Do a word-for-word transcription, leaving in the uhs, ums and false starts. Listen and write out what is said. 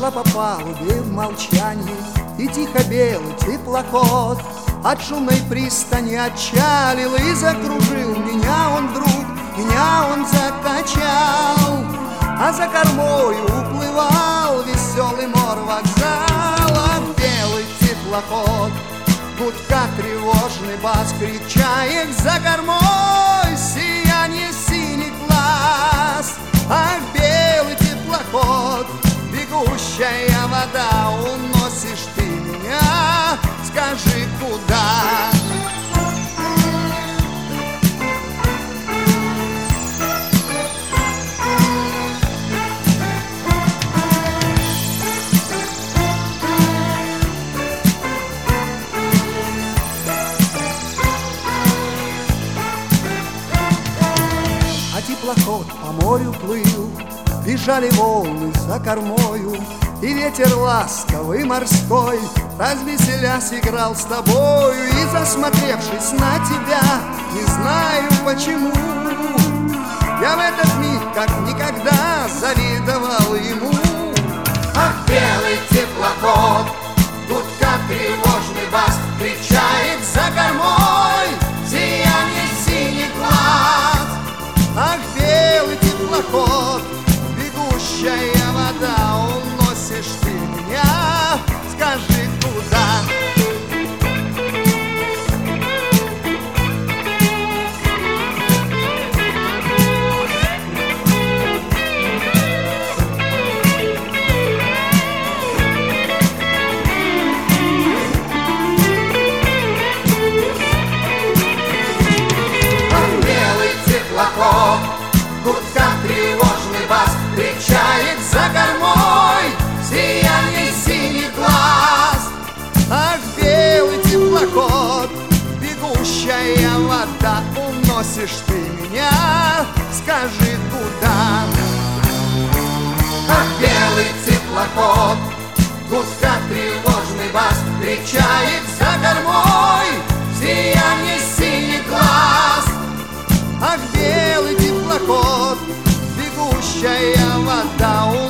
шла по палубе в молчании, и тихо белый теплоход от шумной пристани отчалил и закружил. Меня он вдруг, меня он закачал, а за кормою уплывал веселый мор вокзала. Белый теплоход, гудка тревожный бас, крик чаек за кормой, сияние синих глаз. Ах, белый теплоход, бегущая вода, уносишь ты меня, скажи, куда? А теплоход по морю плыл, бежали волны за кормою, и ветер ласковый морской, развеселясь, играл с тобою. И засмотревшись на тебя, не знаю почему, я в этот миг как никогда завидовал ему. Ах, белый теплоход, гудка тревожный бас, кричает за кормой, сияние синих глаз. Ах, белый теплоход, бегущая вода, уносишь ты меня, скажи, куда? Ах, белый теплоход, гудка тревожный бас, кричает за кормой, сияние синих глаз. Ах, белый теплоход, бегущая вода, уносишь ты меня, скажи, куда? Ах, белый теплоход, гудка тревожный бас, кричает за кормой, сияние синих глаз. Ах, белый теплоход, бегущая вода,